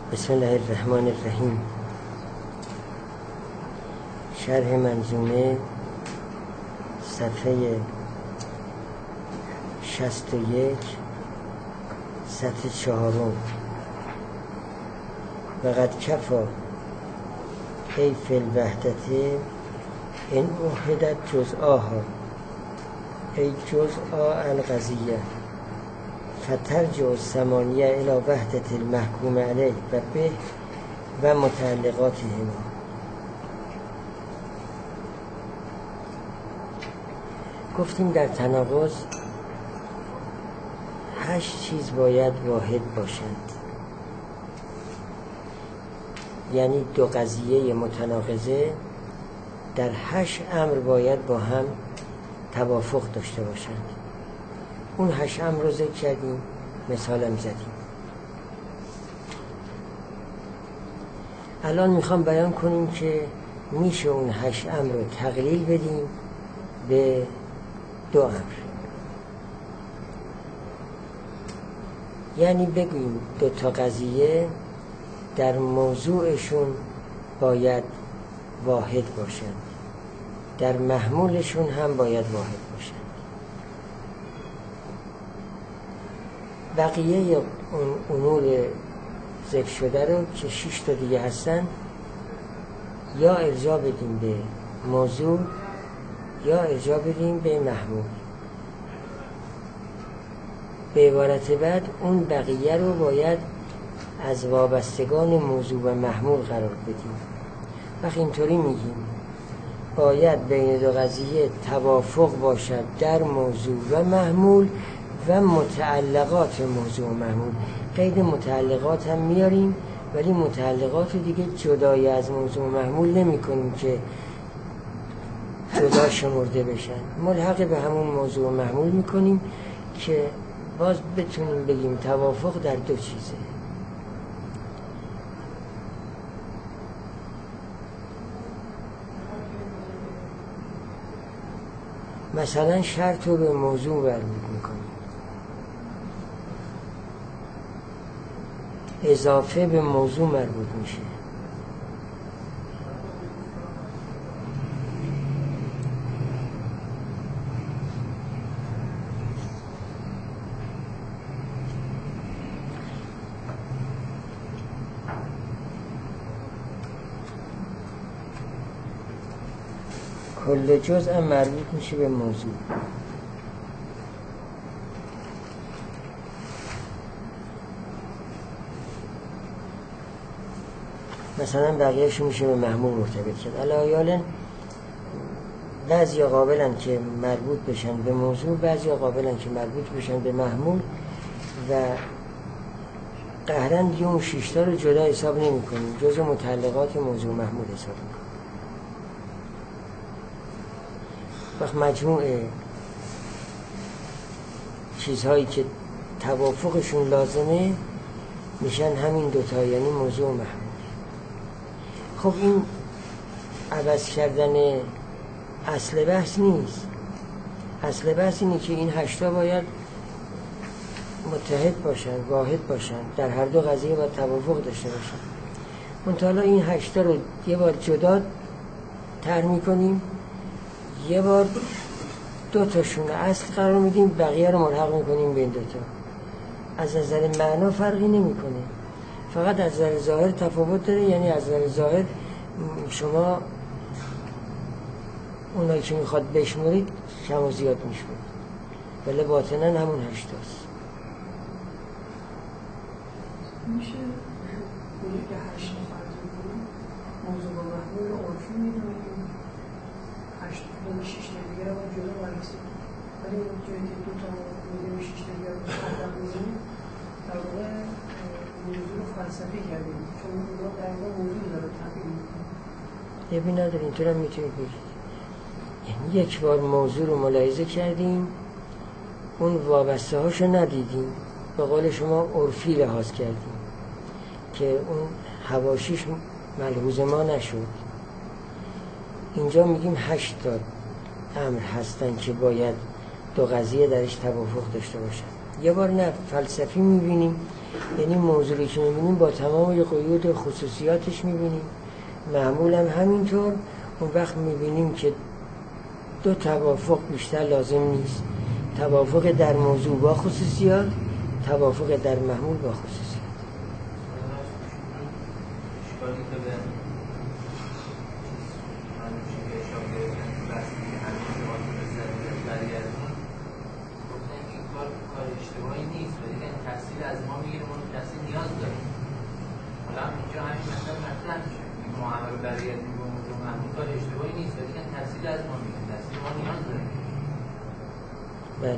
بسم الله الرحمن الرحیم. شرح منظومه صفحه 61 سطر 4. وقد کفا ای فی الوحدت ان اوحدت جزءها ای جزء القضیه فترجع الثمانیه الى وحدت المحکوم علیه و به و متعلقاتهما. گفتیم در تناقض 8 چیز باید واحد باشند، یعنی دو قضیه متناقضه در 8 امر باید با هم توافق داشته باشند. اون 8 امر رو ذکر کردیم، مثالم زدیم. الان میخوام بیان کنیم که میشه اون 8 امر رو تقلیل بدیم به 2 امر، یعنی بگوییم 2 تا قضیه در موضوعشون باید واحد باشند، در محمولشون هم باید واحد باشند. بقیه اون امور ذکر شده رو که 6 تا دیگه هستن یا ارجاع بدیم به موضوع یا ارجاع بدیم به محمول. به عبارت بعد اون بقیه رو باید از وابستگان موضوع و محمول قرار بدیم. وقتی اینطوری میگیم باید بین 2 قضیه توافق باشد در موضوع و محمول و متعلقات موضوع و محمول. قید متعلقات هم میاریم، ولی متعلقات رو دیگه جدای از موضوع و محمول نمی کنیم که جدا شمرده بشن، ملحق به همون موضوع و محمول میکنیم که باز بتونیم بگیم توافق در 2 چیزه. مثلا شرط رو به موضوع مربوط میکنیم، اضافه به موضوع مربوط میشه. کل جزء مربوط میشه به موضوع. مثلا بقیه‌شو میشه به محمول مرتبط کرد. الایالن بعضی قابلن که مربوط بشن به موضوع، بعضی قابلن که مربوط بشن به محمول و قهرن دیگه اون 6 تا رو جدا حساب نمی کنیم، جزء متعلقات موضوع محمول حساب میکنیم. وقت مجموع چیزهایی که توافقشون لازمه میشن همین 2 تا، یعنی موضوع و محمول. خب این عوض کردن اصل بحث نیست. اصل بحث اینه که این 8 تا باید متحد باشن، واحد باشن، در هر 2 قضیه باید توافق داشته باشن. منتها این 8 تا رو یه بار جدا طرح میکنیم، یه بار 2 تاشون اصل قرار میدیم، بقیه رو ملحق میکنیم به این 2 تا. از نظر معنا فرقی نمیکنه، فقط از نظر ظاهر تفاوت داره. یعنی از نظر ظاهر شما اونایی که میخواد بشمارید کم و زیاد میشمارید، ولی باطناً همون 8 تاست. میشه بگید که 8 تا فرض کنیم موضوع و محمول عرفی میدونیم 8 تا 6 تا دیگه رو جدا بررسیم، ولی جایی که 2 تا میدونیم 6 تا دیگه رو مطلق میزنیم در واقع موضوع رو فلسفی کردیم، چون اونا در واقع موضوع داره تحقیل میکنیم. یه نداره، اینطور هم میتونید بگید. یعنی یک بار موضوع رو ملاحظه کردیم، اون وابسته هاشو ندیدیم، به قول شما عرفی لحاظ کردیم که اون حواشیش ملحوظ ما نشد. اینجا میگیم 8 تا امر هستن که باید 2 قضیه درش توافق داشته باشن. یه بار نه فلسفی میبینیم یعنی موضوعی که میبینیم با تمام قیود خصوصیاتش میبینیم، معمول هم همینطور. اون وقت میبینیم که دو توافق بیشتر لازم نیست، توافق در موضوع با خصوصیات، توافق در معمول با خصوصیات. بله.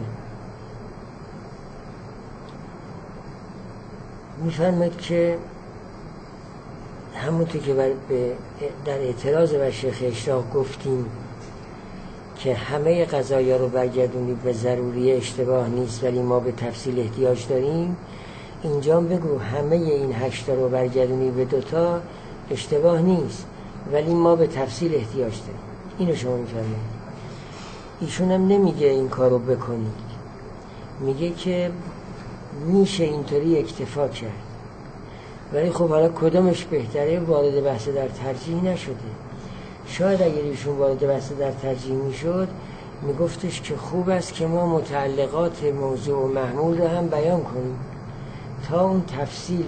میفرماید که همونطور که در اعتراض بر شیخ اشراق گفتیم که همه قضایا رو برگردونید به ضروری اشتباه نیست ولی ما به تفصیل احتیاج داریم، اینجا بگو همه این 8 رو برگردونید به 2 اشتباه نیست ولی ما به تفصیل احتیاج داریم. اینو شما میفرمایید. ایشون هم نمیگه این کارو بکنید، میگه که میشه اینطوری اکتفا کرد، ولی خب حالا کدامش بهتره؟ وارد بحث در ترجیح نشده. شاید اگر ایشون وارد بحث در ترجیح میشد میگفتش که خوب است که ما متعلقات موضوع و محمول رو هم بیان کنیم تا اون تفصیل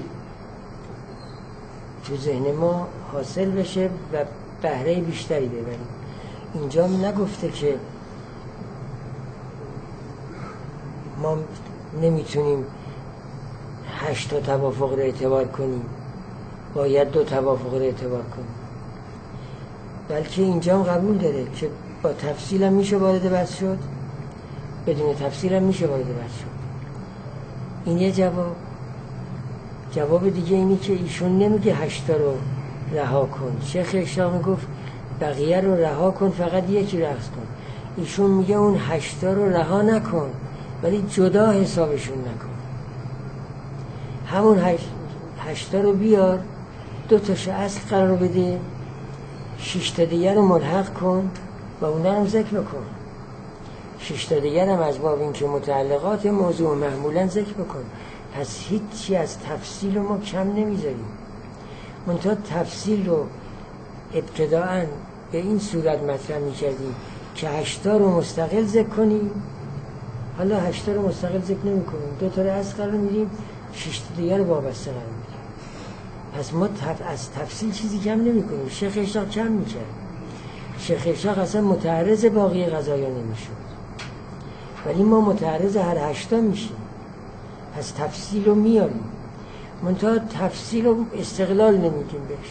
تو ذهن ما حاصل بشه و بهره بیشتری ببریم. اینجا نگفته که ما نمیتونیم 8 توافق رو اعتبار کنیم، باید 2 توافق رو اعتبار کنیم، بلکه اینجا هم قبول داره که با تفصیل هم میشه وارد بحث شد، بدون تفصیل هم میشه وارد بحث شد. این یه جواب. جواب دیگه اینی که ایشون نمیگه 8 رو رها کن. شیخ اشراق میگفت بقیه رو رها کن، فقط یکی رو اخذ کن. ایشون میگه اون 8 رو رها نکن ولی جدا حسابشون نکن. همون 8 رو بیار، 2 تاش اصل قرار بده، 6 تا دیگر رو ملحق کن و اون رو ذکر بکن. 6 تا دیگر هم از باب این که متعلقات موضوع محمولا ذکر بکن. پس هیچی از تفصیل رو ما کم نمیذاریم. منتها تفصیل رو ابتداعاً به این صورت مطرح میکردیم که 8 رو مستقل ذکر کنیم، حالا 8 رو مستقل ذکر نمی کنیم، 2 تا رو اصل قرار میدیم، 6 تا دیگر رو وابسته قرار میدیم. پس ما از تفصیل چیزی کم نمی کنیم. شیخ اشراق کم میکرد. شیخ اشراق اصلا متعرض باقی قضایا نمیشد، ولی ما متعرض هر 8 میشیم. پس تفصیل رو میاریم، منتها تفصیل رو استقلال نمیدیم بهش،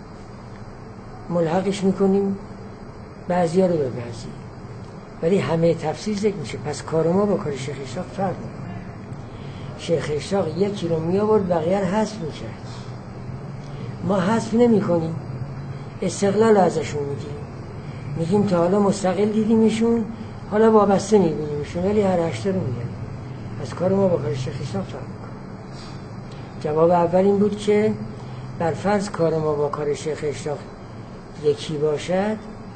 ملحقش میکنیم بعضی ها رو به بعضی، ولی همه تفصیل ذکر میشه. پس کار ما با کار شیخ اشراق فرق میکنه. شیخ اشراق یکی رو میآورد بقیه رو حذف میکرد، ما حذف نمی کنیم، استقلال ازشون میگیم، میگیم تا حالا مستقل دیدیمشون، حالا وابسته میبینیمشون، ولی هر 8 رو میاریم. پس کار ما با کار شیخ اشراق فرق میکنه. جواب اول این بود که برفرض کار ما با کار شیخ اشراق یکی باشد،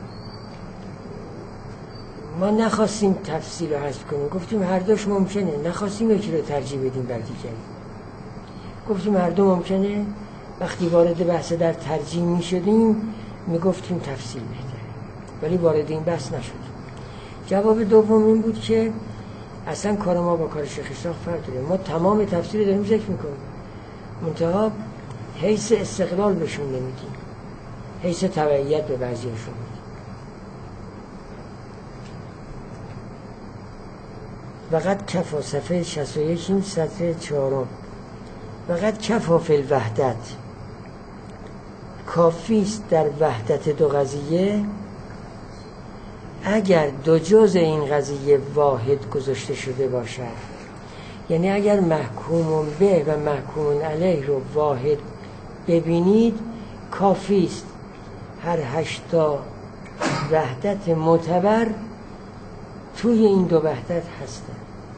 ما نخواستیم تفصیل رو حذف کنیم، گفتیم هر دوش ممکنه، نخواستیم یکی رو ترجیح بدیم بر دیگری، گفتیم هر دو ممکنه. وقتی وارد بحث در ترجیح می شدیم می گفتیم تفصیل بهتره، ولی وارد این بحث نشدیم. جواب دوم این بود که اصلا کار ما با کار شیخ اشراق فرق داره، ما تمام تفصیل داریم ذکر می کنیم، منتها حیث استقلال بهشون نمیدیم، حیث تبعیت به بعضیشون میدیم. وقت کفا صفحه 61 این سطر 4. وقت کفا فی الوحدت، کافی است در وحدت دو قضیه اگر دو جز این قضیه واحد گذاشته شده باشد. یعنی اگر محکوم به و محکوم علیه رو واحد ببینید کافی است. هر 8 وحدت معتبر توی این 2 وحدت هستن.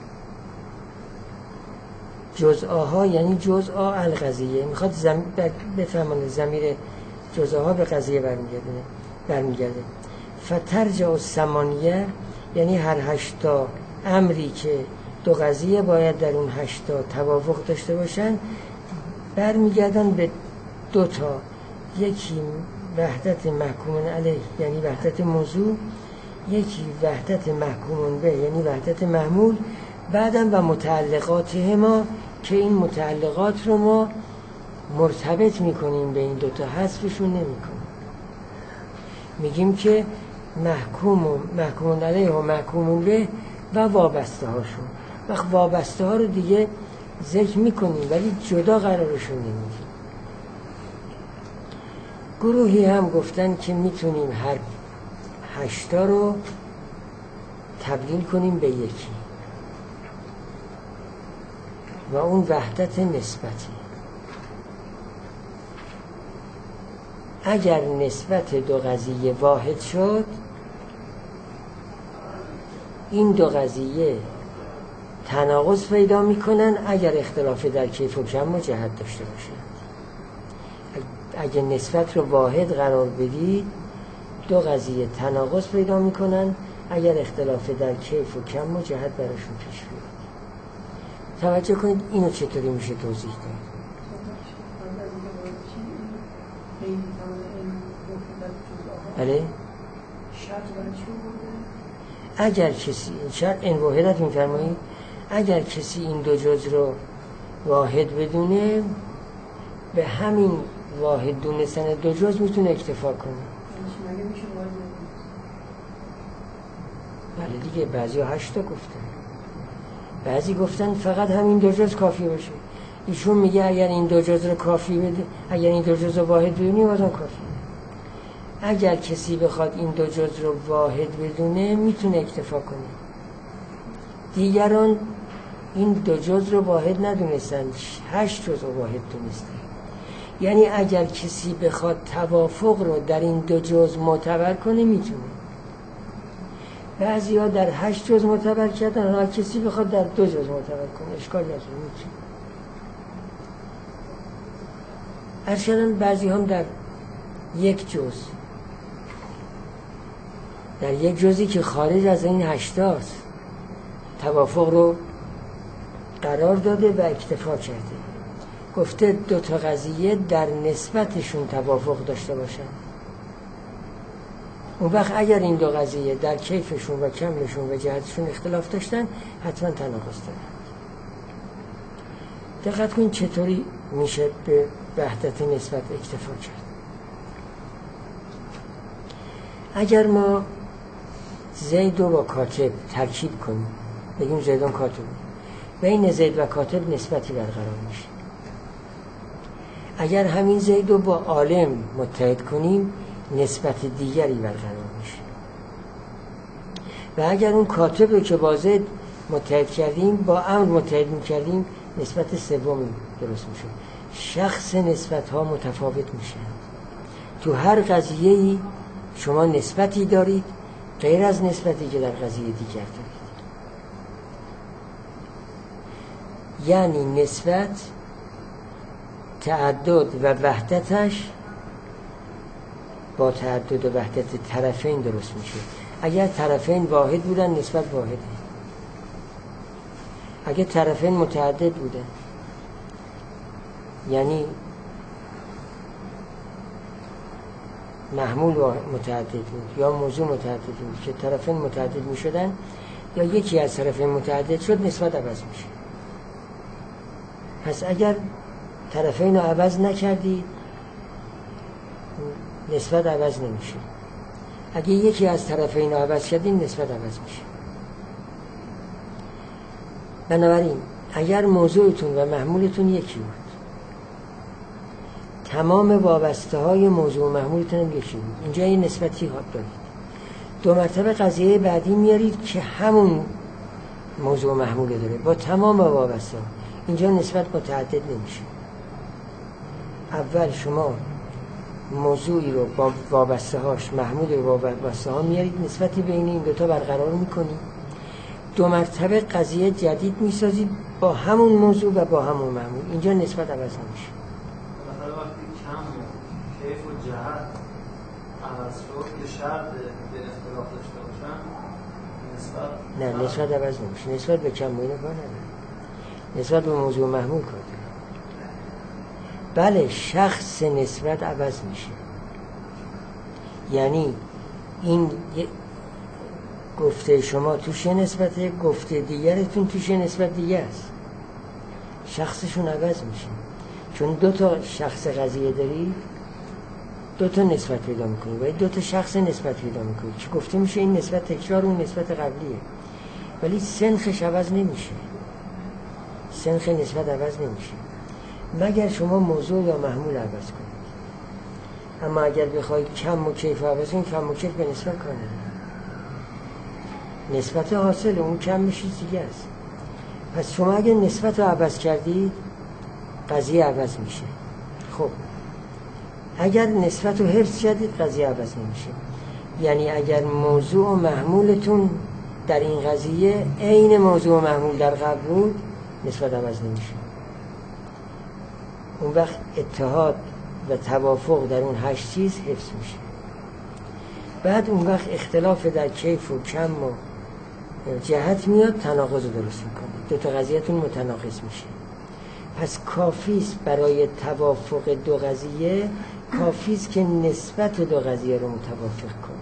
جزءها یعنی جزء القضیه، میخواد بفهمونه ضمیر جزءها به قضیه برمیگرده. فترجع الثمانیه یعنی هر 8 امری که 2 دو قضیه باید در اون 8 تا توافق داشته باشن، برمیگردن به 2 تا، یکی وحدت محکوم علیه یعنی وحدت موضوع، یکی وحدت محکوم به یعنی وحدت محمول، بعدم و متعلقاتهما که این متعلقات رو ما مرتبط میکنیم به این 2 تا، حذفشون نمیکنیم. میگیم که محکوم علیه و محکوم به و وابسته هاشون. وقت وابسته ها رو دیگه ذکر میکنیم ولی جدا قرارشون نمیدیم. گروهی هم گفتن که میتونیم هر 8 تا رو تبدیل کنیم به یکی و اون وحدت نسبتی. اگر نسبت 2 قضیه واحد شد، این 2 قضیه تناقض پیدا میکنن اگر اختلاف در کیف و کم و جهت داشته باشند. اگر نسبت رو واحد قرار بدید، 2 قضیه تناقض پیدا میکنن اگر اختلاف در کیف و کم و جهت براشون پیش بیاد. توجه کنید اینو چطوری میشه توضیح داد. بله؟ اگر کسی شرط این واحدت میفرمایید، اگر کسی این 2 جز رو واحد بدونه، به همین واحد دونستن 2 جز میتونه اکتفا کنه. بله دیگه، بعضی 8 تا گفتن، بعضی گفتن فقط همین 2 جز کافی باشه. ایشون میگه اگر این 2 جز رو کافی بده، اگر این 2 جز رو واحد بدونی بازم کافی. اگر کسی بخواد این 2 جز رو واحد بدونه میتونه اکتفا کنه. دیگران این 2 جز رو واحد ندونستن، 8 جز رو واحد دونستن. یعنی اگر کسی بخواد توافق رو در این 2 جز معتبر کنه میتونه. بعضی ها در 8 جز معتبر کردن، اگر کسی بخواد در 2 جز معتبر کنه اشکال نداره، میتونه. ارشدن بعضی هم در 1 جز، در 1 جزی که خارج از این 8 تاست توافق رو قرار داده و اکتفا کرده. گفته 2 تا قضیه در نسبتشون توافق داشته باشن. اون وقت اگر این 2 قضیه در کیفشون و کمشون و جهتشون اختلاف داشتن حتما تناقض دارن. دقت کنید چطوری میشه به وحدت نسبت اکتفا کرد. اگر ما زید رو با کاتب ترکیب کنیم، بگیم زیدان کاتب، بین زید و کاتب نسبتی برقرار میشه. اگر همین زید رو با عالم متحد کنیم نسبت دیگری برقرار میشه. و اگر اون کاتب رو که با زید متحد کردیم با امر متحد میکردیم نسبت سومی درست میشه. شخص نسبت ها متفاوت میشه. تو هر قضیه‌ای شما نسبتی دارید غیر از نسبتی که در قضیه دیگر دارید. یعنی نسبت تعدد و وحدتش با تعدد و وحدت طرفین درست میشه. اگر طرفین واحد بودن نسبت واحده، اگر طرفین متعدد بودن یعنی محمول متعدد بود یا موضوع متعدد بود که طرفین متعدد می شدن یا یکی از طرفین متعدد شد نسبت عوض میشه. پس اگر طرفین رو عوض نکردی نسبت عوض نمیشه. اگه یکی از طرفین رو عوض کردین نسبت عوض میشه. بنابراین اگر موضوعتون و محمولتون یکی بود، تمام وابسته های موضوع و محمولتون هم یکی بود، اینجا یه نسبتی ها دارید. 2 مرتبه قضیه بعدی میارید که همون موضوع و محمول داره با تمام وابسته ها، اینجا نسبت متعدد نمیشه. اول شما موضوعی رو با وابسته هاش، محمول رو با وابسته ها میارید، نسبتی بین این 2 تا برقرار میکنید، 2 مرتبه قضیه جدید میسازید با همون موضوع و با همون محمول، اینجا نسبت عوض نمیشه. مثلا وقتی کم کیف و جهت عوض شد که شرط به اختلاف داشته باشن نسبت نه نسبت عوض نمیشه. نسبت به کم و اینو کار نداره، نسبت به موضوع محمول کار داره. بله شخص نسبت عوض میشه، یعنی این گفته شما توش نسبته، گفته دیگرتون توش نسبت دیگه است، شخصشون عوض میشه. چون دو تا شخص قضیه داری، دو تا نسبت پیدا میکنی و دو تا شخص نسبت پیدا میکنی که گفته میشه این نسبت تکرار اون نسبت قبلیه، ولی سنخش عوض نمیشه، سنخ نسبت عوض نمیشه مگر شما موضوع یا محمول عوض کنید. اما اگر بخوای کم و کیف عوض کنید، کم و کیف به نسبت کار نداره، نسبت حاصل اون کم میشه دیگه است. پس شما اگر نسبت رو عوض کردید قضیه عوض میشه. خب اگر نسبت رو حفظ کردید قضیه عوض نمیشه. یعنی اگر موضوع و محمولتون در این قضیه عین موضوع و محمول در قبل بود، نسبت عوض نمیشه. اون وقت اتحاد و توافق در اون 8 چیز حفظ میشه. بعد اون وقت اختلاف در کیف و کم و جهت میاد، تناقض رو درست میکنه، دو تا قضیه‌تون متناقض میشه. پس کافیست برای توافق دو قضیه، کافیست که نسبت دو قضیه رو متوافق کنه.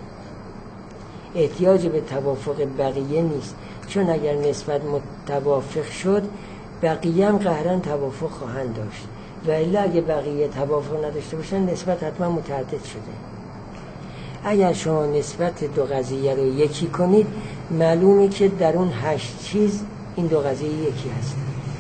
احتیاج به توافق بقیه نیست، چون اگر نسبت متوافق شد بقیه هم قهرن توافق خواهند داشت، و الا اگه بقیه توافق نداشته باشن نسبت حتما متعدد شده. اگر شما نسبت دو قضیه رو یکی کنید، معلومه که در اون 8 چیز این دو قضیه یکی هست،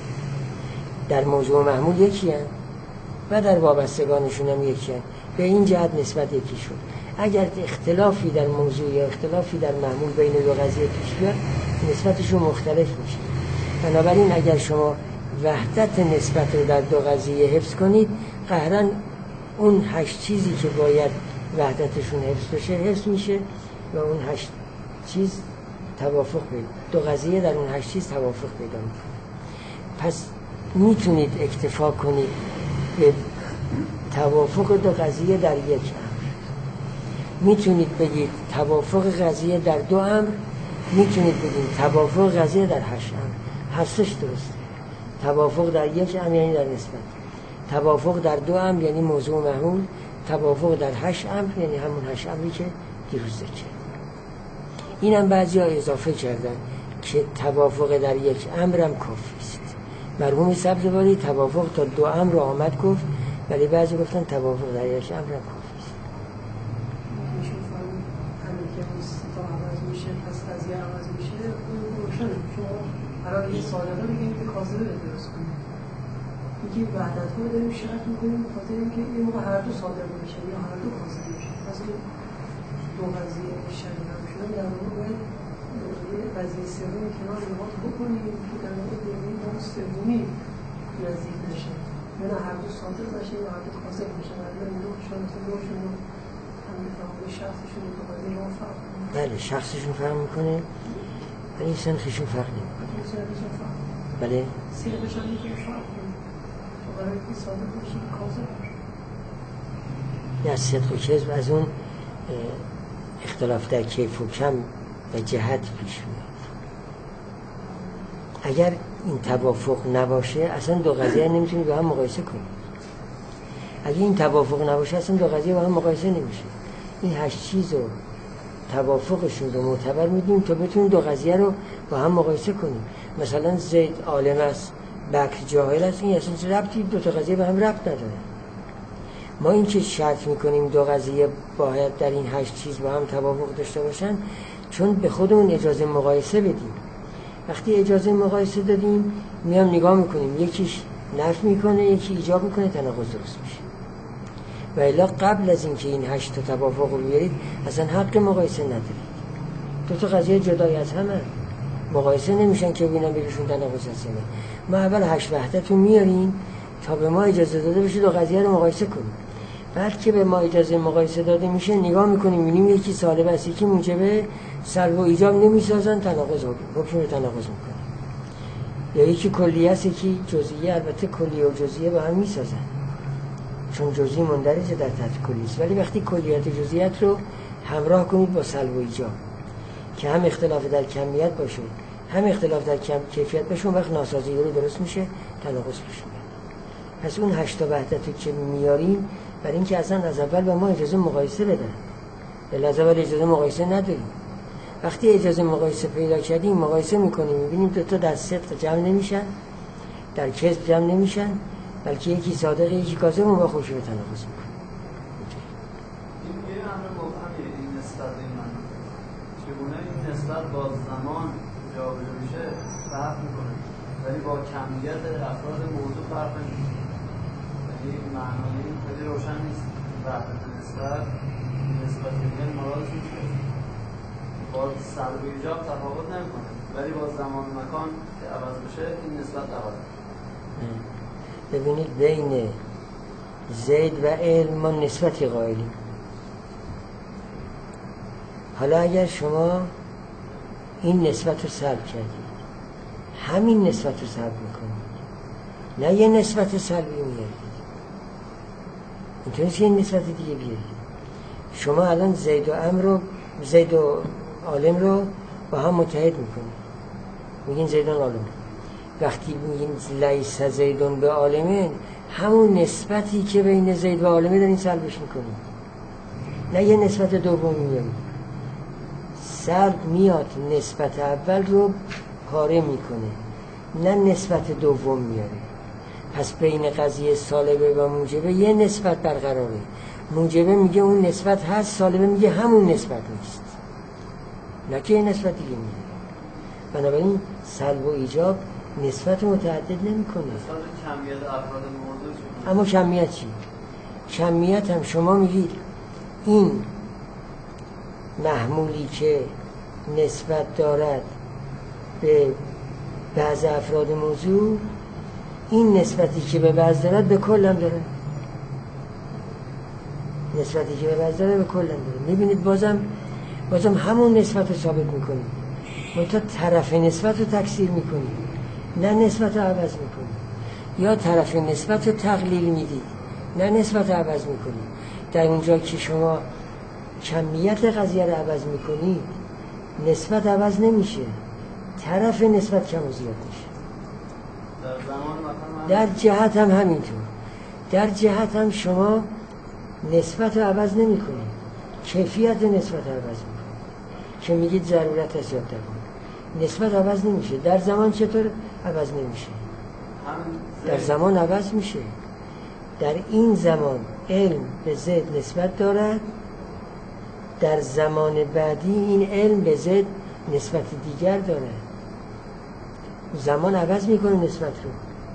در موضوع محمول یکی هست و در وابستگانشون هم یکی هست. به این جهت نسبت یکی شد. اگر اختلافی در موضوع یا اختلافی در محمول بین دو قضیه پیش بیاد، نسبتشون مختلف میشه. بنابراین اگر شما وحدت نسبت رو در دو قضیه حفظ کنید، قهرن اون 8 چیزی که باید وحدتشون حفظ بشه حفظ میشه و اون 8 چیز توافق پیدا، دو قضیه در اون 8 چیز توافق پیدا میکنه. پس میتونید اکتفا کنید به توافق دو قضیه در یک امر، میتونید بگید توافق قضیه در 2 امر، میتونید بگید توافق قضیه در 8 امر. هستش درسته. توافق در 1 امر یعنی در نسبت، توافق در 2 امر یعنی موضوع محمول، توافق در 8 امر یعنی همون 8 امری که دیروز ذکر. اینم بعضیا اضافه کردن که توافق در 1 امر هم کافی است. مرحوم سبزواری توافق تا 2 امر رو آمد گفت، ولی بعضی گفتن توافق در 1 امر هم کافی است. میشه فهم همین که مصطفی عوض میشه پس قضیه عوض میشه، اون روشنه. شما قرار یه سالانه بگیم که کاذبه درست کنیم، میگه وحدت رو داریم شرط میکنیم به خاطر اینکه این موقع هر دو صادق میشه یا هر دو کاذب میشه. پس دو قضیه شریک هم شده، در واقع باید یه قضیه سومی کنار نقاط بکنیم که در واقع ببینیم اون سومی نزدیک نشه، یا نه هر دو صادق نشه یا هر دو کاذب میشه. مثلا این دو شون هم به شخصشون دو قضیه رو فرق میکنه. بله شخصشون فرق میکنه ولی سنخشون فرق نمیکنه. بله سیغشون میتونه فرق کنه، تو برای که صادق بشه کاذب بشه. نه صدق و کذب از اون اختلاف در کیف و کم و جهت پیش میاد. اگر این توافق نباشه اصلا دو قضیه نمیتونید با هم مقایسه کنید. اگه این توافق نباشه اصلا دو قضیه با هم مقایسه نمیشه. این 8 چیز رو توافقشون رو معتبر میدیم تا بتونیم دو قضیه رو با هم مقایسه کنیم. مثلا زید عالم است، بکر جاهل است، این اصلا ربطی دو تا قضیه به هم ربط نداره. ما این که شرط میکنیم دو قضیه باید در این 8 چیز با هم توافق داشته باشن، چون به خودمون اجازه مقایسه بدیم. وقتی اجازه مقایسه دادیم میام نگاه میکنیم یکیش نفی میکنه یکی ایجاب میکنه، تناقض درست میشه. و الا قبل از اینکه این 8 تا توافق رو بیارید اصلا حق مقایسه ندارید. دو تا قضیه جدای از همه مقایسه نمیشن که ببینم بینشون تناقض هست. ما اول 8 وحدت رو میاریم تا به ما اجازه داده بشه دو قضیه رو مقایسه کنیم. بعد که به ما اجازه مقایسه داده میشه نگاه میکنیم میبینیم یکی سالب است یکی موجب سلب و ایجاب نمیسازن، تناقض حکم رو تناقض میکنه. یا یکی کلیه است یکی جزئیه، البته کلیه و جزئیه با هم میسازن چون جزئی مندرجه در تحت کلی است، ولی وقتی کلیت و جزئیات رو همراه کنید با سلب و ایجاب که هم اختلاف در کمیت باشه هم اختلاف در کیفیت باشه، اون وقت ناسازی رو درست میشه، تناقض پیش میاد. پس اون 8 تا وحدت رو که میاریم برای اینکه اصلا از اول به ما اجازه مقایسه بدن، از اول اجازه مقایسه نداریم. وقتی اجازه مقایسه پیدا کردیم مقایسه میکنیم، میبینیم دو تا در صدق جمع نمیشن، در کذب جمع نمیشن، بلکه یکی صادق یکی کاذب، اون با خوش رو تناقض میکنه. این امر مبهمه، این نسبت من چگونه این نسبت با زمان جابجا میشه فرق میکنه، ولی با کمیت افراد موضوع فرق نمیکنه. یعنی معنای این خیلی روشن نیست. وحدت نسبت دیگر مرادش میشه با سلب و ایجاب تفاوت نمیکنه، ولی با زمان و مکان که عوض بشه این نسبت عوض میشه. ببینید بین زید و علم ما نسبتی قائلیم. حالا اگر شما این نسبت رو سلب کردید، همین نسبت رو سلب میکنید، نه یه نسبت سلبی میارید، اینطوری که این نسبت دیگه بیارید. شما الان زید و عالم رو با هم متحد میکنید، میگین زیدون عالم. وقتی میگین لیس زیدون به عالمه، همون نسبتی که بین زید و عالمه دارین سلبش میکنید، نه یه نسبت دوم میارید. سلب میاد نسبت اول رو پاره میکنه، نه نسبت دوم میاره. پس بین قضیه سالبه و موجبه یه نسبت برقراره. موجبه میگه اون نسبت هست، سالبه میگه همون نسبت نیست، نه که یه نسبت دیگه میاره. بنابراین سلب و ایجاب نسبت متعدد نمیکنه. نسبت کمیت افراد موضوع چیه؟ اما کمیت چی؟ کمیت هم شما میگید این محمولی که نسبت دارد به بعض افراد موضوع، این نسبتی که به بعض دارد به کل هم داره. نسبتی که به بعض داره به کل هم داره. میبینید بازم همون نسبت رو ثابت میکنید، منتها طرف نسبت رو تکثیر میکنید، نه نسبت رو عوض میکنید. یا طرف نسبت رو تقلیل میدید، نه نسبت رو عوض میکنید. در اونجا که شما کمیت قضیه رو عوض میکنید، نسبت عوض نمیشه، طرف نسبت کم و زیاد میشه. در جهت هم همینطور. در جهت هم شما نسبت رو عوض نمی کنید، کیفیت نسبت رو عوض می کنید که میگید ضرورت است یاد کنید. نسبت عوض نمیشه. در زمان چطور عوض نمیشه؟ در زمان عوض میشه. در این زمان علم به زید نسبت دارد، در زمان بعدی این علم به زید نسبت دیگر دارد. زمان عوض میکنه نسبت رو.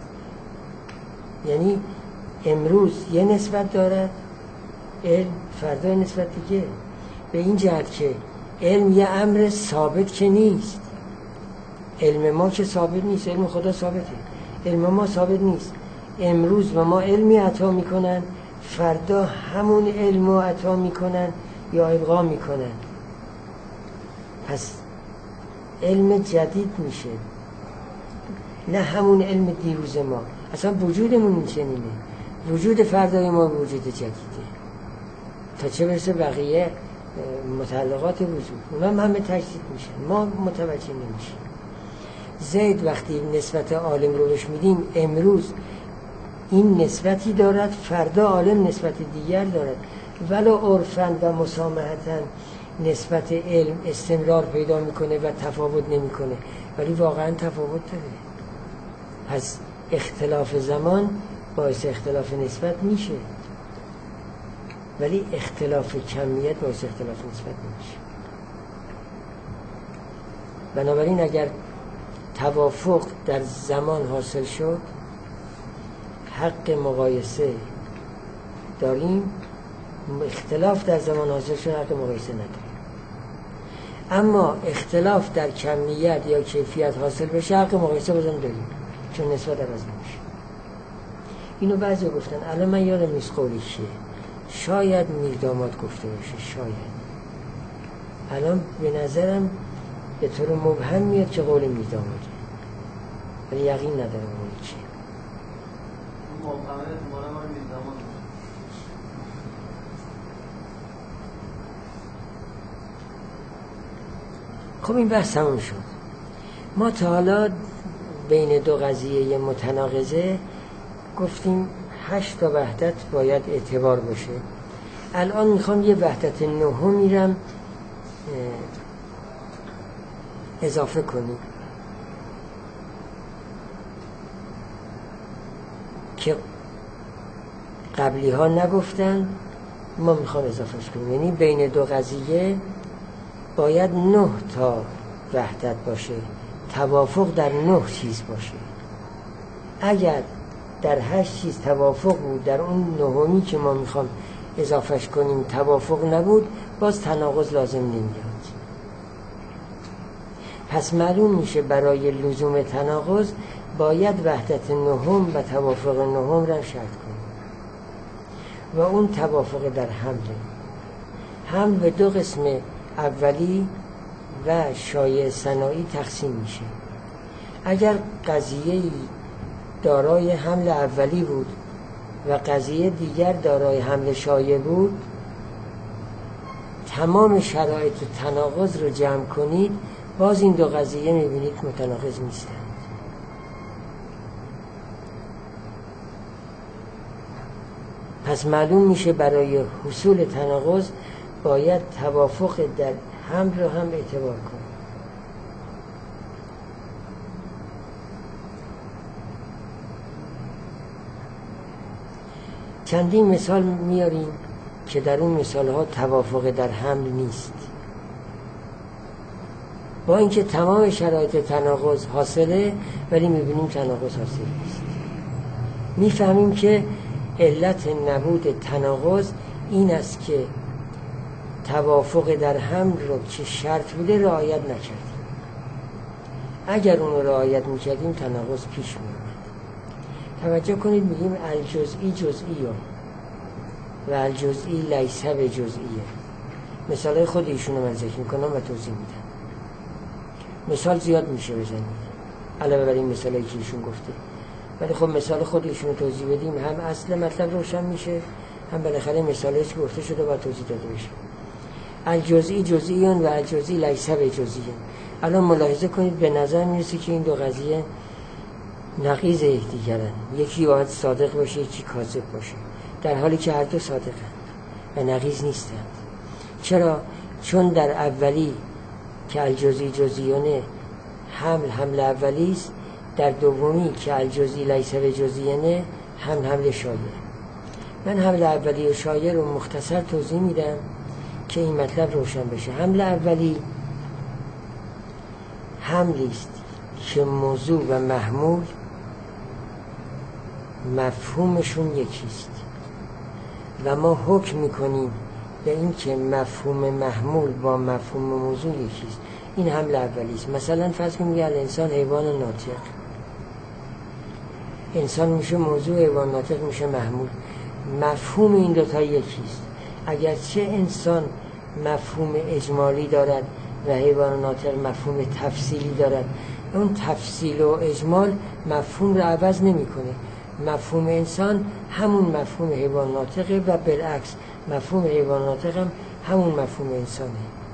یعنی امروز یه نسبت دارد علم، فردا نسبت دیگه. به این جهت که علم یه امر ثابت که نیست. علم ما که ثابت نیست، علم خدا ثابته، علم ما ثابت نیست. امروز به ما علمی عطا میکنن، فردا همون علم رو عطا میکنن یا الغا میکنن. پس علم جدید میشه، نه همون علم دیروز ما. اصلا وجودمون چنینه، وجود فردای ما وجود جدیده، تا چه برسه بقیه متعلقات وجود اونا همه تجدید میشن، ما متوجه نمیشیم. زید وقتی نسبت عالم رو بهش میدیم، امروز این نسبتی دارد، فردا عالم نسبت دیگر دارد. ولو عرفاً و مسامحتاً نسبت علم استمرار پیدا میکنه و تفاوت نمیکنه، ولی واقعا تفاوت داره. پس اختلاف زمان باعث اختلاف نسبت میشه، ولی اختلاف کمیت باعث اختلاف نسبت نمیشه. بنابراین اگر توافق در زمان حاصل شد، حق مقایسه داریم. اختلاف در زمان حاصل شد، حق مقایسه نداریم. اما اختلاف در کمیت یا کیفیت حاصل بشه، حق مقایسه بازم داریم، چون نسبت عوض نمیشه. اینو بعضی گفتن، الان من یادم نیست قولی چیه، شاید میرداماد گفته باشه، شاید. الان به نظرم به طور مبهم میاد که قول میرداماده، ولی یقین ندارم قولی چیه. مبهمه احتمالا ما میرداماد. خب این بحث تموم شد. ما تا حالا بین دو قضیه متناقضه گفتیم 8 تا وحدت باید اعتبار باشه. الان میخوام یه وحدت نهم میرم اضافه کنیم که قبلی ها نگفتن، ما میخوام اضافهش کنیم. یعنی بین دو قضیه باید 9 تا وحدت باشه، توافق در 9 چیز باشه. اگر در 8 چیز توافق بود، در اون نهمی که ما میخوام اضافهش کنیم توافق نبود، باز تناقض لازم نمیاد. پس معلوم میشه برای لزوم تناقض باید وحدت نهم و توافق نهم را شرط کنیم و اون توافق در حمل به 2 قسم اولی و شایع ثنایی تقسیم میشه. اگر قضیه دارای حمل اولی بود و قضیه دیگر دارای حمل شایع بود، تمام شرایط تناقض رو جمع کنید، باز این 2 قضیه میبینید متناقض نیستند. پس معلوم میشه برای حصول تناقض باید توافق در حمل رو هم اعتبار کنید. چندین مثال میاریم که در اون مثال ها توافق در حمل نیست، با اینکه تمام شرایط تناقض حاصله، ولی میبینیم تناقض حاصل نیست. میفهمیم که علت نبود تناقض این است که توافق در حمل رو که شرط بوده رعایت نکردیم. اگر اون رو رعایت میکردیم تناقض پیش می‌آمد. توجه کنید میگیم الجزئی جزئی و الجزئی لیس بجزئیه. مثال خود ایشون رو من ذکر میکنم و توضیح میدم. مثال زیاد میشه بزنید علاوه بر این مثالی که ایشون گفته، ولی خب مثال خود ایشون رو توضیح بدیم هم اصل مطلب روشن میشه، هم بالاخره مثالش که گفته شده باید توضیح داده بشه. الجزئی جزئیون و الجزئی لیس بجزئیه. الان ملاحظه کنید به نظر میرسه که این 2 قضیه نقیض یکدیگرن. یکی باید صادق باشه، یکی کاذب باشه، در حالی که هر 2 صادقند و نقیض نیستند. چرا؟ چون در اولی که الجزئی جزئیونه حمل اولی است، در دومی که الجزئی لیس بجزئیه حمل شایع. من حمل اولی و شایع رو مختصر توضیح میدم که این مطلب روشن بشه. حمل اولی حملی است که موضوع و محمول مفهومشون یکیست و ما حکم میکنیم به این که مفهوم محمول با مفهوم موضوع یکیست. این حمل اولی است. مثلا فرض کنیم که انسان حیوان ناطق، انسان میشه موضوع، حیوان ناطق میشه محمول. مفهوم این 2 تا یکیست. اگرچه انسان مفهوم اجمالی دارد و حیوان ناطق مفهوم تفصیلی دارد، اون تفصیل و اجمال مفهوم رو عوض نمیکنه. مفهوم انسان همون مفهوم حیوان ناطقه و بالعکس مفهوم حیوان ناطق هم همون مفهوم انسانه.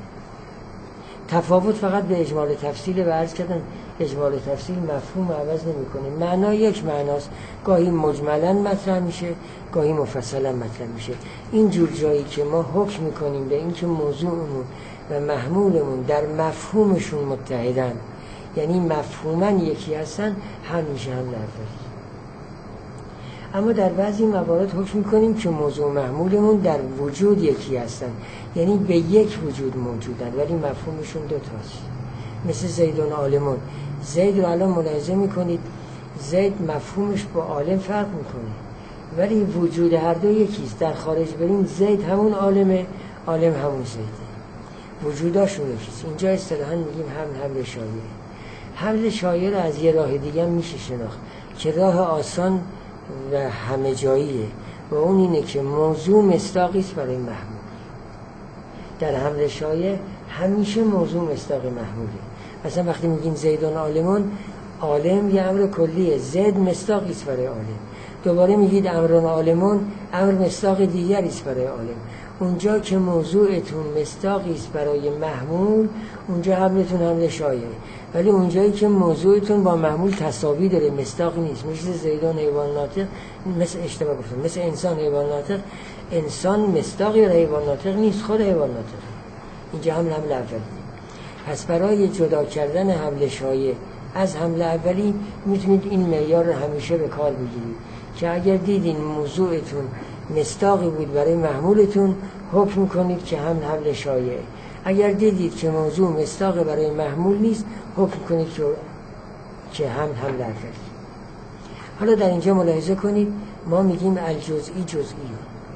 تفاوت فقط به اجمال و تفصیل و عرض کردن اجمال و تفصیل مفهوم عوض نمیکنه. معنا یک معناست، گاهی مجملا مطرح میشه، گاهی مفصلا مطرح میشه. این جور جایی که ما حکم میکنیم به اینکه موضوعمون و محمولمون در مفهومشون متحدن، یعنی مفهوما یکی هستن، هم میشه حمل اولی. اما در بعضی موارد حکم میکنیم که موضوع محمولمون در وجود یکی هستن، یعنی به یک وجود موجودن ولی مفهومشون 2 تاست. مثل زیدون عالمون. زید رو الان ملاحظه میکنید، زید مفهومش با عالم فرق میکنه ولی وجود هر 2 یکیست. در خارج بریم زید همون عالمه، عالم همون زیده، وجوداشون یکیست. اینجا اصطلاحاً میگیم حمل شایع. حمل شایع رو از یه راه دیگه میشه شناخت که راه آسان و همه جاییه و اون اینه که موضوع مصداقی است برای محمول. در حمل شایع همیشه موضوع مصداق محموله. مثلا وقتی میگیم زیدون عالمون، عالم یه امر کلیه، زید مصداقی است برای عالم. دوباره میگید امران عالمون، امر مصداق دیگری است برای عالم. اونجا که موضوعتون مصداقی است برای محمول، اونجا حملتون حمل شایعه. ولی اونجایی که موضوعتون با محمول تساوی داره، مصداق نیست، مثل زیدان حیوان ناطق، مثل اشتباه گفتم، مثل انسان حیوان ناطق، انسان مصداقی برای حیوان ناطق نیست، خود حیوان ناطق. اینجا حمل اولی. پس برای جدا کردن حمل شایعه از حمل اولی میتونید این معیار رو همیشه به کار بگیرید که اگر دیدین موضوعتون مصداقی بود برای محمولتون، حکم کنید که حمل شایعه. اگر دیدید که موضوع مصداق برای محمول نیست، حکم کنید که حمل اولی. حالا در اینجا ملاحظه کنید، ما میگیم الجزئی جزئی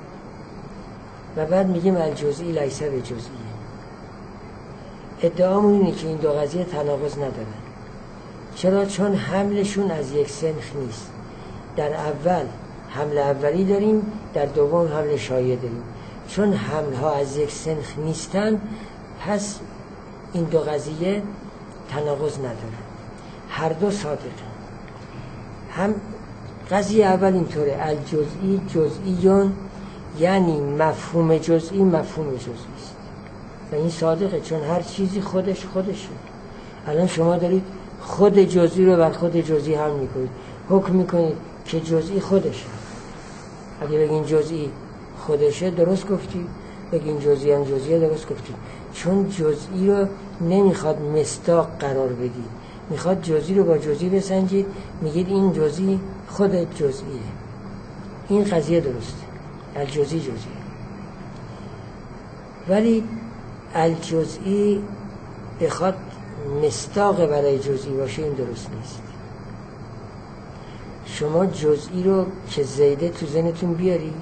و بعد میگیم الجزئی لیس بجزئی. ادعامون اینه که این دو قضیه تناقض ندارن. چرا؟ چون حملشون از یک سنخ نیست. در اول حمل اولی داریم، در دوم حمل شایعه داریم. چون حملها از یک سنخ نیستن، پس این دو قضیه تناقض ندارن، هر دو صادقن. هم قضیه اول اینطوره، الجزئی جزئیون، یعنی مفهوم جزئی مفهوم جزئی است و این صادقه، چون هر چیزی خودشه. الان شما دارید خود جزئی رو بر خود جزئی هم میکنید، حکم میکنید که جزئی خودشه. اگه بگین جزئی خودشه درست گفتید، بگین جزئی هم جزئیه درست گفتید. چون جزئی رو نمیخواد مصداق قرار بدید، میخواد جزئی رو با جزئی بسنجید، میگید این جزئی خود جزئیه. این قضیه درسته، الجزئی جزئیه. ولی الجزئی بخواد مصداق برای جزئی باشه، این درست نیست. شما جزئی رو که زیده تو ذهنتون بیاری،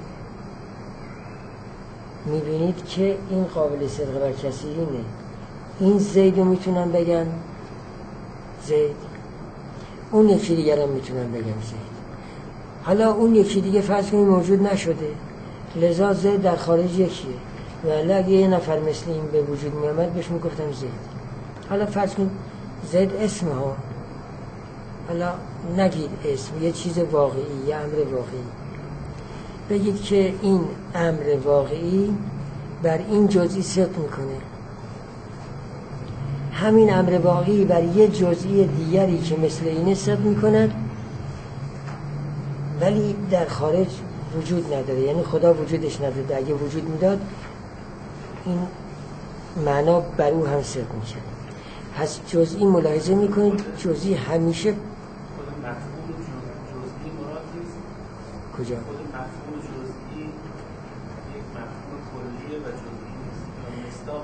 میبینید که این قابل صدق بر کثیرینه. این زید رو میتونن بگن زید، اون یکی دیگر هم میتونن بگن زید. حالا اون یکی دیگه فرض کنید موجود نشده، لذا زید در خارج یکیه، ولی اگه یه نفر مثل این به وجود میامد بهش میگفتم زید. حالا فرض کنید زید اسم ها، حالا نگید اسم، یه چیز واقعی، یه امر واقعی، بگید که این امر واقعی بر این جزئی صدق میکنه. همین امر واقعی بر یه جزئی دیگری که مثل اینه صدق میکنه، ولی در خارج وجود نداره، یعنی خدا وجودش نداره. اگه وجود میداد این معنا بر او هم صدق میشه. پس جزئی ملاحظه میکنید، جزئی همیشه خود مفهوم جزئی مراد نیست. کجا؟ خود مفهوم جزئی یک مفهوم کلیه و جزئی نیست، مصداق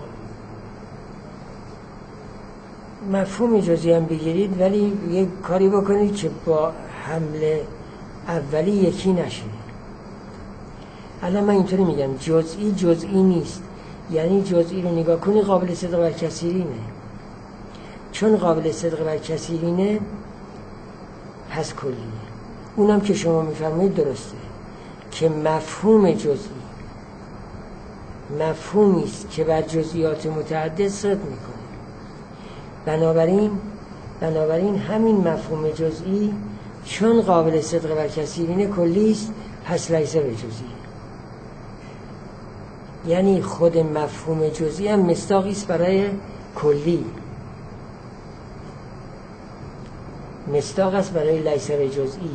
نیست. مفهوم جزئی هم بگیرید، ولی یک کاری بکنید که با حمل اولی یکی نشه. الان من اینطوری میگم جزئی جزئی نیست، یعنی جزئی رو نگاه کنی قابل صدق بر کثیرینه. چون قابل صدق بر کثیرینه پس کلیه. اونم که شما میفرمایید درسته که مفهوم جزئی مفهومی است که بر جزئیات متعدد صدق میکنه. بنابراین همین مفهوم جزئی چون قابل صدق بر کثیرینه کلی است، پس لیس بجزئی. یعنی خود مفهوم جزئی هم مصداقی است برای کلی، مصداق است برای لیس بجزئی،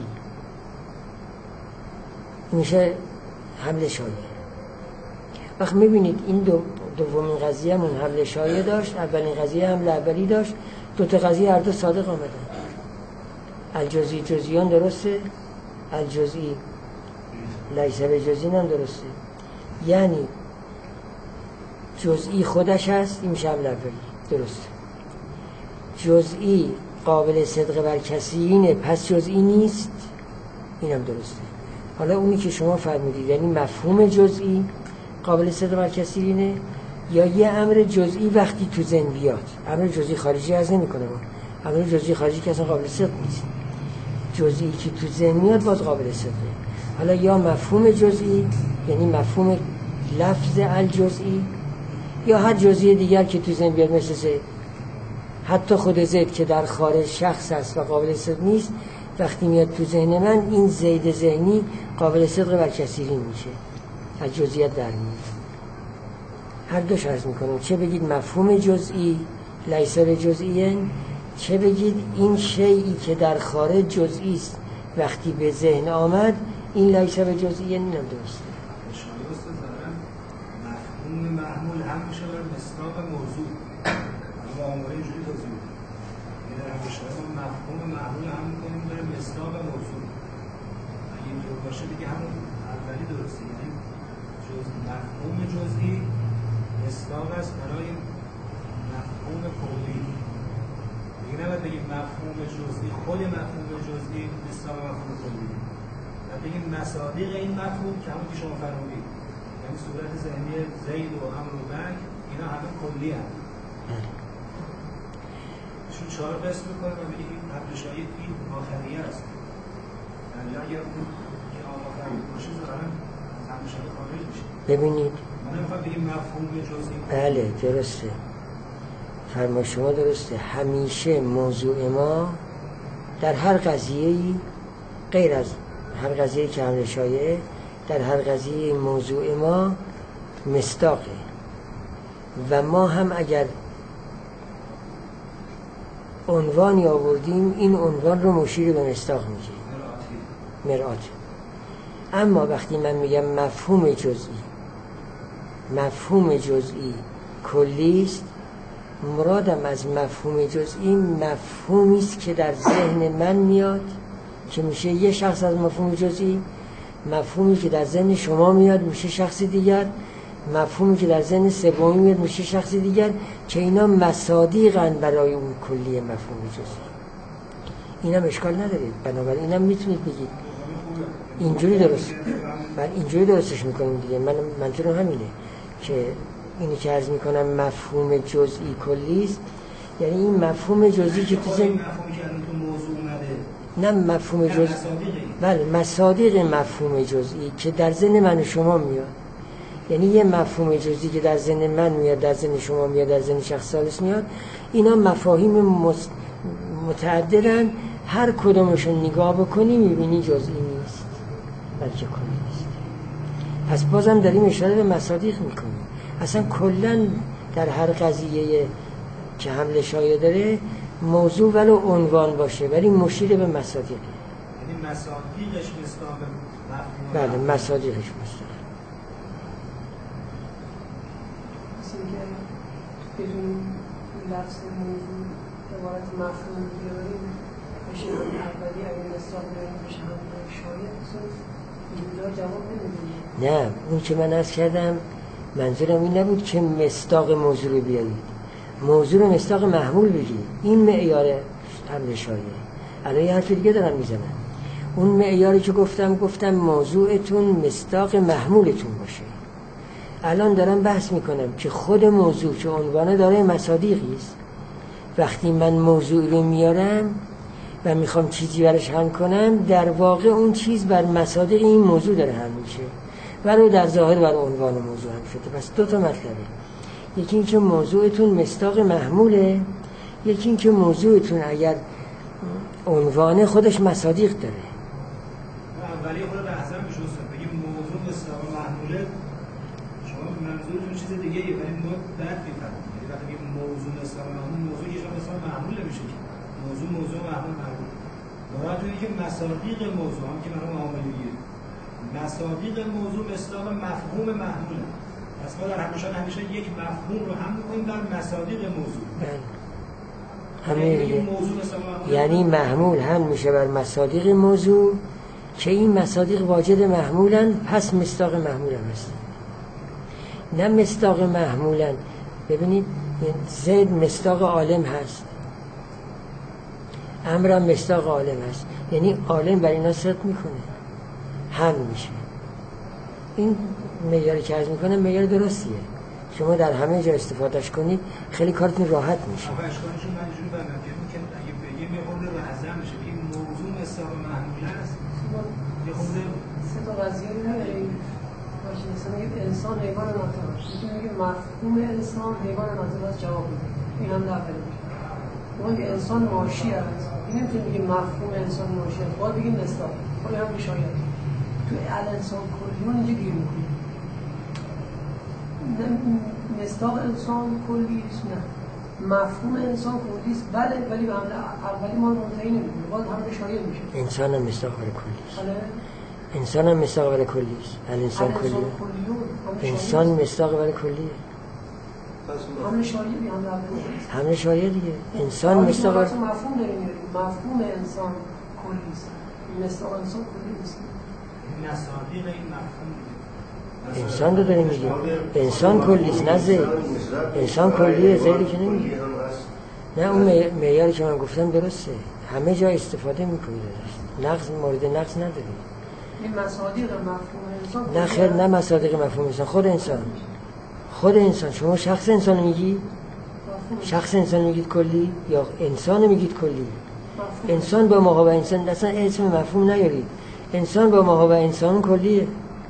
میشه حمل شایعه. وقت میبینید این دومین قضیه همون حمل شایعه داشت، اولین قضیه حمل اولی داشت، دوتا قضیه هر دو صادق آمدن. الجزئی جزئیان درسته، الجزئی لیس بجزئی هم درسته. یعنی جزئی خودش هست، این میشه حمل اولی، درسته. جزئی قابل صدق بر کثیرینه، پس جزئی نیست، اینم درسته. حالا اونی که شما فرمودید، یعنی مفهوم جزئی قابل صدق بر کثیرینه، یا یه امر جزئی وقتی تو ذهن بیاد، امر جزئی خارجی از نمی‌کنه، امر جزئی خارجی که اصلا قابل صدق نیست، جزئی که تو ذهن میاد باز قابل صدقه. حالا یا مفهوم جزئی یعنی مفهوم لفظ الجزئی، یا هر جزئی دیگر که تو ذهن بیاد، مثل زید، حتی خود زید که در خارج شخص است و قابل صدق نیست، وقتی میاد تو ذهن من این زید ذهنی قابل صدق بر کثیری میشه، از جزئیات در میاد. هر دوش عرض میکنم، چه بگید مفهوم جزئی لیس بجزئی، چه بگید این شیئی که در خارج جزئی است وقتی به ذهن آمد این لیس بجزئی. اینم درسته. مفهوم محمول هم میشه بر مصداق موضوع. اما آماره اینجوری توضیح میده. یعنی در همون مفهوم محمول هم میکنیم بر مصداق موضوع. اگه اینجور باشه دیگه همون اولی درسته. یعنی مفهوم جزئی مصداق است برای مفهوم کلی. دیگه نباید بگیم مفهوم جزئی خود مفهوم جزئی مصداق مفهوم کلی. باید بگیم مصادیق این مفهوم که همون که شما فرمودید. یعنی صورت ذهنی زید و امر و بنگ اینا همه کلی هست. چون 4 قسم میکنه و میگه این حبلشایی این آخریه است. یعنی اگر اون که آخری باشه ظاهرا از حبلشایی خارج میشه. ببینید من نمیخوام بگیم مفهوم جزئی. بله درسته، فرما شما درسته. همیشه موضوع ما در هر قضیه‌ای غیر از هر قضیه‌ای که حمل شایعه، در هر قضیه موضوع ما مصداقه و ما هم اگر عنوانی آوردیم این عنوان رو مشیر به مصداق میگیم، مرآت. اما وقتی من میگم مفهوم جزئی کلی است، مرادم از مفهوم جزئی مفهومی است که در ذهن من میاد که میشه یه شخص از مفهوم جزئی، مفهومی که در ذهن شما میاد میشه شخص دیگر، مفهومی که در ذهن سومی میاد میشه شخص دیگر، که اینا مصادیقن برای اون کلی مفهوم جزئی. اینم اشکال نداره، بنابراین اینم میتونید بگید اینجوری درست، من اینجوری درستش میکنیم دیگه. منظورم همینه که اینی که عرض میکنم مفهوم جزئی کلی است، یعنی این مفهوم جزئی که تو ذهن نه مفهوم جزئی، بله مصادیق مفهوم جزئی که در ذهن من و شما میاد. یعنی یه مفهوم جزئی که در ذهن من میاد، در ذهن شما میاد، در ذهن شخص ثالث میاد، اینا مفاهیم متعددن، هر کدومشون نگاه بکنی میبینی جزئی نیست بلکه کلی است. پس بازم داریم اشاره به مصادیق میکنیم. اصلا کلن در هر قضیه که حمل شایعه داره موضوع ولو عنوان باشه ولی مشیر به مصادیقه. یعنی مصادیقش مصداق مفهوم. بله مصادیقش مصداق. مثل که بدون لفظ موضوع عبارت مفهوم بیاریم بشه هم اولی اگه مصداق بیاریم بشه هم شایعه، اینجا جواب نمیدونیم. نه اون که من عرض کردم منظورم این نبود که مصداق موضوع رو بیارید، موضوع رو مصداق محمول بگید. این معیار حمل شایعه. الان یه حرف دیگه دارم میزنم. اون معیاری که گفتم موضوعتون مصداق محمولتون باشه. الان دارم بحث میکنم که خود موضوع که عنوانه داره مصادیقی است. وقتی من موضوع رو میارم و میخوام چیزی برش حل کنم، در واقع اون چیز بر مصادیق این موضوع داره حل میشه، ولو در ظاهر بر عنوان موضوع حل شده. پس دو تا مطلبه، یکی این که موضوعتون مصداق محموله، یکی این که موضوعتون اگر عنوان خودش مصادیق داره. اولی خود بحثا میشه بگیم موضوع مصداق محموله، شما منظورتون چیز دیگه ای، ولی ما بعد میفهمیم. یعنی وقتی میگیم موضوع مصداق محمول، موضوع که شما مصداق محمول نمیشه که موضوع محمول محمول. مراد اینه که مصادیق موضوع هم که مرحوم عاملی میگه مصادیق موضوع مصداق مفهوم محموله. پس ما در همیشه یک مفهوم رو هم می‌کنیم در مصادیق موضوع. یعنی محمول هم میشه بر مصادیق موضوع که این مصادیق واجد محمولن، پس مصداق محمول هم هستن. نه مصداق محمولن. ببینید زید مصداق عالم هست، امر هم مصداق عالم هست، یعنی عالم بر اینا صدق میکنه، هم میشه. این معیاری که عرض میکنم معیار درستیه، شما در همه جا استفادهش کنید خیلی کارتون راحت میشه. آقا اشکالشون من اینجوری برنم که اگه بگیم یه خورده رهزم میشه بگیم موضوع مصداق محمول هست، یه خورده سه تا قضیه رو میاریم باشه. مثلا میگیم انسان حیوان ناطق است، میگیم مفهوم انسان حیوان ناطق است، جواب میده. این هم داخل میشه. شما که انسان ماشی است، این نمیتونید بگید مفهوم انسان ماشی است، باید بگید مصداق. خب هم شاید تو الانسان کلیون اینجا گیر میکنید. مصداق انسان کلی است، نه مفهوم انسان کلی است، بله، ولی به حمله اولی ما منتهی نمی‌کنیم، باید حمله شاید میشه. انسان هم مصداق برای کلی است. انسان هم مصداق برای کلی است. الانسان کلی. انسان مصداق برای کلیه. حمله شایعی حمله شایعی دیگه. انسان مصداق مفهوم داریم، مفهوم انسان کلی است. مصداق انسان کلی است. مصادیق این مفهوم انسان رو داریم میگیم. انسان کلی است، نه زید. انسان کلیه، زیدی که نمیگه. نه اون معیاری که من گفتم درسته. همه جا استفاده میکنید ازش. نقص مورد نقص نداری. این مصادیق مفهوم انسان. نه خیر، نه مصادیق مفهوم انسان، خود انسان. خود انسان. شما شخص انسان میگی؟ شخص انسان میگید کلی یا انسان میگید کلی؟ انسان با ما و انسان اصلا اسم مفهوم نیارید. انسان با ما و انسان کلیه.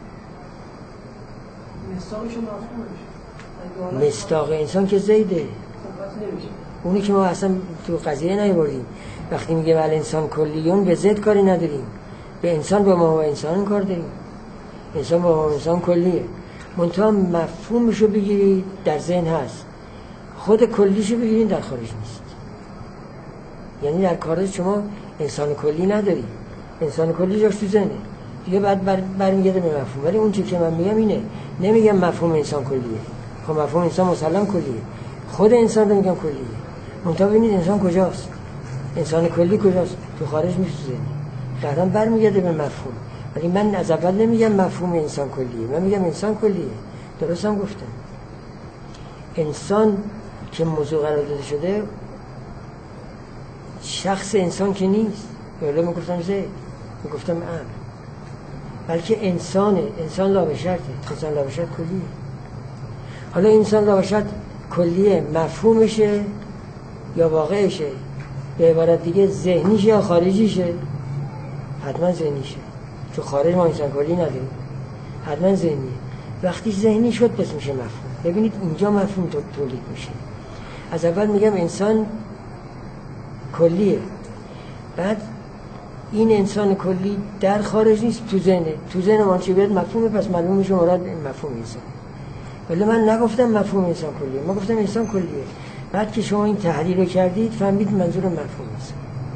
مصداق انسان که زیده. اونی که ما اصلا تو قضیه نیاوردیم. وقتی میگه ول انسان کلیون به زد کاری نداریم. به انسان با ما و انسان کار داریم. انسان با ما و انسان کلیه. منتها مفهومشو بگیرید در ذهن هست. خود کلیشو بگیرید در خارج نیست. یعنی در خارج شما انسان کلی نداری. انسان کلی جاش تو ذهنه. دیگه بعد برمیگرده به مفهوم. ولی اون چیزی که من میگم اینه، نمیگم مفهوم انسان کلیه. خب مفهوم انسان مسلم کلیه. خود انسان رو میگم کلیه. منتها ببینید انسان کجاست؟ انسان کلی کجاست؟ تو خارج نیست تو ذهن. قطعاً برمیگرده به مفهوم. ولی من از اول نمیگم مفهوم انسان کلیه. من میگم انسان کلیه. درست هم گفتم. انسان که موضوع قرار داده شده شخص انسان که نیست. ولی من گفتم زید. من گفتم امر. بلکه انسانه. انسان لا به شرطه. انسان لا به شرط کلیه. حالا انسان لا به شرط کلیه مفهومشه یا واقعشه؟ به عبارت دیگه ذهنیشه یا خارجیشه؟ حتما ذهنیشه. چون خارج ما انسان کلی نداریم. حتما ذهنیه. وقتی ذهنی شد پس میشه مفهوم. ببینید اینجا مفهوم تولید میشه. از اول میگم انسان کلیه. بعد این انسان کلی در خارج نیست، تو ذهنه. تو ذهن ما چی بیاد مفهومه، پس معلوم میشه مراد مفهوم انسان. ولی من نگفتم مفهوم انسان کلیه. من گفتم انسان کلیه. بعد که شما این تحلیل رو کردید فهمید منظور مفهوم است.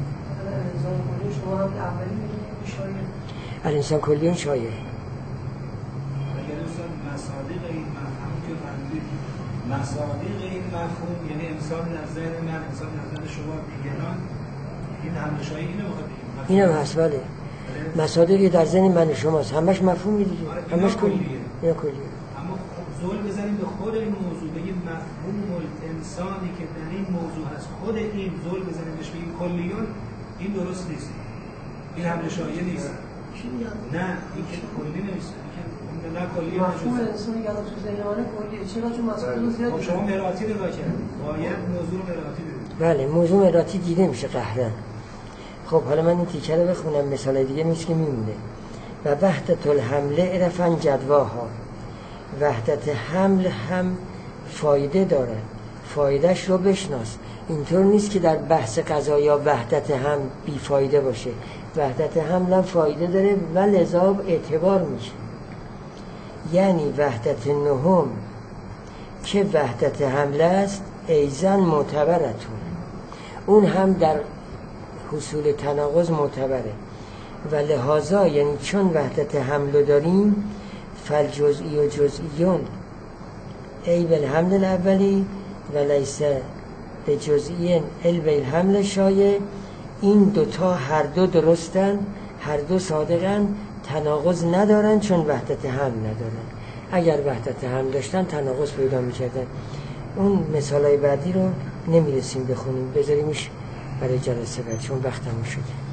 الانسان کلی این شایعه. اگر انسان مصادیق این مفهوم که فهمید، مصادیق این مفهوم یعنی انسان از ذهن من، انسان از ذهن شما دیگران، این همه شایعه اینو میخواد بگیم. اینم هست بله. مصادیقی در ذهن من شماست. همش مفهومی دیگه. همش کلیه. اینا کلیه. اما زول بزنیم به خود این موضوع، بگیم مفهوم انسانی که در این موضوع هست، خود این زول بزنیم بهش بگیم کلیون، این درست نیست. این حمله شایعه نیست. نه این که کلی نیست. این نه کلی مفهوم انسانی که تو ذهن من کلیه. چرا چون مسائل زیاد. خب شما مراتی نگاه کردید. باید موضوع مراتی بدید. بله موضوع مراتی دیده میشه قهرن. خب حالا من این تیکه رو بخونم، مثال دیگه نیست که میمونه. و وحدت الحمله عرفن جدواها. وحدت حمل هم فایده داره. فایدهش رو بشناس. اینطور نیست که در بحث قضایا وحدت هم بی فایده باشه. وحدت حمل هم فایده داره و لذا اعتبار میشه. یعنی وحدت نهم که وحدت حمله است ایزن معتبرتون. اون هم در حصول تناقض معتبره و لحاظا یعنی چون وحدت حمل داریم فالجزئی و جزئیون ای بالحمل الاولی و لیس بجزئین ال بالحمل شایع. این دوتا هر دو درستن، هر دو صادقن، تناقض ندارن چون وحدت حمل ندارن. اگر وحدت حمل داشتن تناقض پیدا میکردن. اون مثالای بعدی رو نمیرسیم بخونیم، بذاریمش برای جلسه بعد چون وقتمون شده.